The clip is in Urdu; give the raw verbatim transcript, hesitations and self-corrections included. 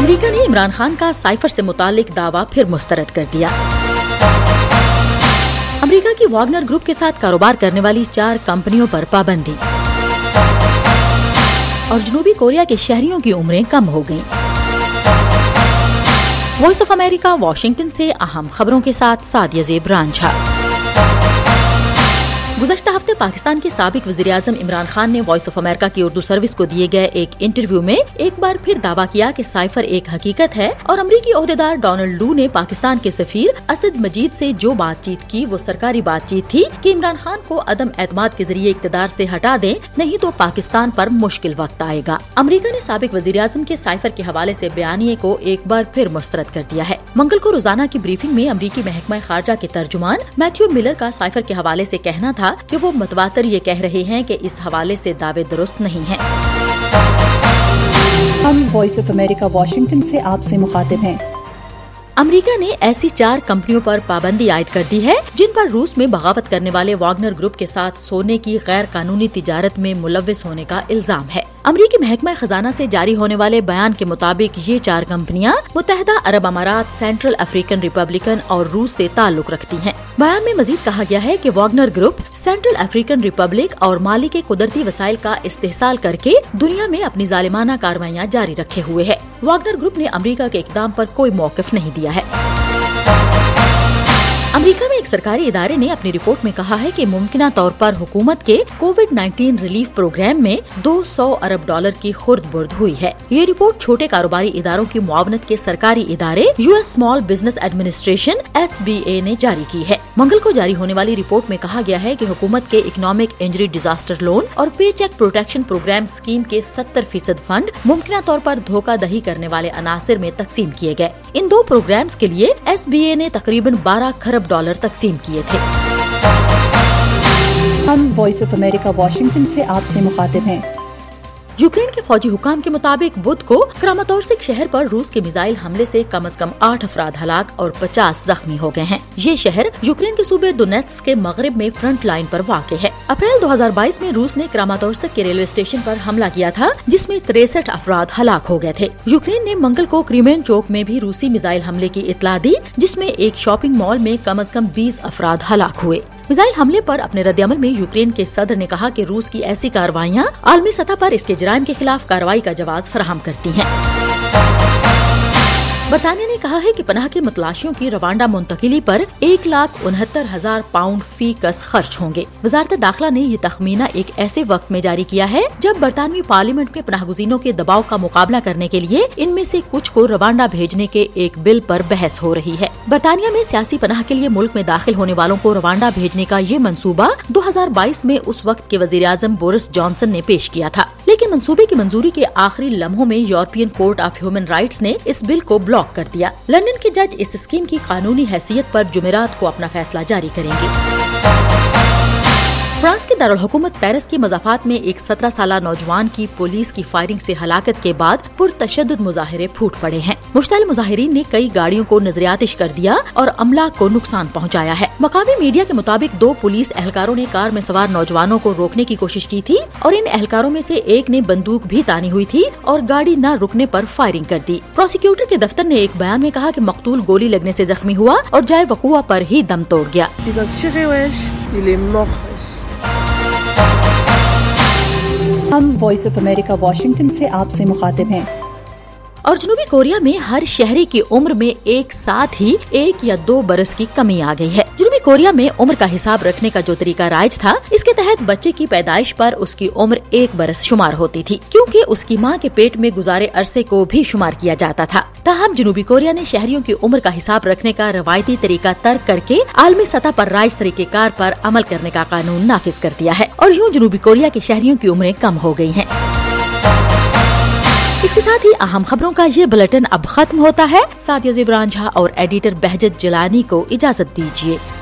امریکہ نے عمران خان کا سائفر سے متعلق دعویٰ پھر مسترد کر دیا۔ امریکہ کی واگنر گروپ کے ساتھ کاروبار کرنے والی چار کمپنیوں پر پابندی، اور جنوبی کوریا کے شہریوں کی عمریں کم ہو گئیں۔ وائس آف امریکہ واشنگٹن سے اہم خبروں کے ساتھ سعدیہ زیب رانجھا۔ گزشتہ ہفتے پاکستان کے سابق وزیر اعظم عمران خان نے وائس آف امریکہ کی اردو سروس کو دیے گئے ایک انٹرویو میں ایک بار پھر دعویٰ کیا کہ سائفر ایک حقیقت ہے، اور امریکی عہدیدار ڈونلڈ لو نے پاکستان کے سفیر اسد مجید سے جو بات چیت کی وہ سرکاری بات چیت تھی کہ عمران خان کو عدم اعتماد کے ذریعے اقتدار سے ہٹا دیں، نہیں تو پاکستان پر مشکل وقت آئے گا۔ امریکہ نے سابق وزیر اعظم کے سائفر کے حوالے سے بیانیے کو ایک بار پھر مسترد کر دیا ہے۔ منگل کو روزانہ کی بریفنگ میں امریکی محکمہ خارجہ کے ترجمان میتھیو ملر کا سائفر کے حوالے سے کہنا تھا کہ وہ متواتر یہ کہہ رہے ہیں کہ اس حوالے سے دعوے درست نہیں ہیں۔ ہم وائس آف امریکہ واشنگٹن سے آپ سے مخاطب ہیں۔ امریکہ نے ایسی چار کمپنیوں پر پابندی عائد کر دی ہے جن پر روس میں بغاوت کرنے والے واگنر گروپ کے ساتھ سونے کی غیر قانونی تجارت میں ملوث ہونے کا الزام ہے۔ امریکی محکمہ خزانہ سے جاری ہونے والے بیان کے مطابق یہ چار کمپنیاں متحدہ عرب امارات، سینٹرل افریقن ریپبلکن اور روس سے تعلق رکھتی ہیں۔ بیان میں مزید کہا گیا ہے کہ Wagner group central African republic اور مالی کے قدرتی وسائل کا استحصال کر کے دنیا میں اپنی ظالمانہ کارروائیاں جاری رکھے ہوئے ہے۔ واگنر گروپ نے امریکہ کے اقدام پر کوئی موقف نہیں دیا ہے۔ امریکہ میں ایک سرکاری ادارے نے اپنی رپورٹ میں کہا ہے کہ ممکنہ طور پر حکومت کے کووڈ نائنٹین ریلیف پروگرام میں دو سو ارب ڈالر کی خرد برد ہوئی ہے۔ یہ رپورٹ چھوٹے کاروباری اداروں کی معاونت کے سرکاری ادارے U S small business administration S B A نے جاری کی ہے۔ منگل کو جاری ہونے والی رپورٹ میں کہا گیا ہے کہ حکومت کے اکنامک انجری ڈیزاسٹر لون اور paycheck protection program scheme کے ستر فیصد فنڈ ممکنہ طور پر دھوکہ دہی کرنے والے عناصر میں تقسیم کیے گئے۔ ان دو پروگرامز کے لیے ایس بی اے نے تقریباً بارہ کھرب ڈالر تقسیم کیے تھے۔ ہم وائس آف امریکہ واشنگٹن سے آپ سے مخاطب ہیں۔ یوکرین کے فوجی حکام کے مطابق بدھ کو کراماتورسک شہر پر روس کے میزائل حملے سے کم از کم آٹھ افراد ہلاک اور پچاس زخمی ہو گئے ہیں۔ یہ شہر یوکرین کے صوبے دونیتسک کے مغرب میں فرنٹ لائن پر واقع ہے۔ اپریل دو ہزار بائیس میں روس نے کراماتورسک کے ریلوے اسٹیشن پر حملہ کیا تھا جس میں تریسٹھ افراد ہلاک ہو گئے تھے۔ یوکرین نے منگل کو کریمین چوک میں بھی روسی میزائل حملے کی اطلاع دی جس میں ایک شاپنگ مال میں کم از کم بیس افراد ہلاک ہوئے۔ میزائل حملے پر اپنے رد عمل میں یوکرین کے صدر نے کہا کہ روس کی ایسی کارروائیاں عالمی سطح پر اس کے جرائم کے خلاف کارروائی کا جواز فراہم کرتی ہیں۔ برطانیہ نے کہا ہے کہ پناہ کے متلاشیوں کی روانڈا منتقلی پر ایک لاکھ انہتر ہزار پاؤنڈ فی کس خرچ ہوں گے۔ وزارت داخلہ نے یہ تخمینہ ایک ایسے وقت میں جاری کیا ہے جب برطانوی پارلیمنٹ میں پناہ گزینوں کے دباؤ کا مقابلہ کرنے کے لیے ان میں سے کچھ کو روانڈا بھیجنے کے ایک بل پر بحث ہو رہی ہے۔ برطانیہ میں سیاسی پناہ کے لیے ملک میں داخل ہونے والوں کو روانڈا بھیجنے کا یہ منصوبہ دو ہزار بائیس میں اس وقت کے وزیر اعظم بورس جانسن نے پیش کیا تھا، لیکن منصوبے کی منظوری کے آخری لمحوں میں European court of human rights نے اس بل کو بلاک کر دیا۔ لندن کے جج اس اسکیم کی قانونی حیثیت پر جمعرات کو اپنا فیصلہ جاری کریں گے۔ فرانس کے دارالحکومت پیرس کے مضافات میں ایک سترہ سالہ نوجوان کی پولیس کی فائرنگ سے ہلاکت کے بعد پرتشدد مظاہرے پھوٹ پڑے ہیں۔ مشتعل مظاہرین نے کئی گاڑیوں کو نظر آتش کر دیا اور املاک کو نقصان پہنچایا ہے۔ مقامی میڈیا کے مطابق دو پولیس اہلکاروں نے کار میں سوار نوجوانوں کو روکنے کی کوشش کی تھی اور ان اہلکاروں میں سے ایک نے بندوق بھی تانی ہوئی تھی اور گاڑی نہ رکنے پر فائرنگ کر دی۔ پروسیکیوٹر کے دفتر نے ایک بیان میں کہا کہ مقتول گولی لگنے سے زخمی ہوا اور جائے وقوع پر ہی دم توڑ گیا۔ ہم وائس آف امریکہ واشنگٹن سے آپ سے مخاطب ہیں۔ اور جنوبی کوریا میں ہر شہری کی عمر میں ایک ساتھ ہی ایک یا دو برس کی کمی آ گئی ہے۔ جنوبی کوریا میں عمر کا حساب رکھنے کا جو طریقہ رائج تھا، اس کے تحت بچے کی پیدائش پر اس کی عمر ایک برس شمار ہوتی تھی، کیونکہ اس کی ماں کے پیٹ میں گزارے عرصے کو بھی شمار کیا جاتا تھا۔ تاہم جنوبی کوریا نے شہریوں کی عمر کا حساب رکھنے کا روایتی طریقہ ترک کر کے عالمی سطح پر رائج طریقہ کار پر عمل کرنے کا قانون نافذ کر دیا ہے، اور یوں جنوبی کوریا کے شہریوں کی عمریں کم ہو گئی ہیں۔ اس کے ساتھ ہی اہم خبروں کا یہ بلیٹن اب ختم ہوتا ہے۔ سعدیہ زیب رانجھا اور ایڈیٹر بہجت جیلانی کو اجازت دیجیے۔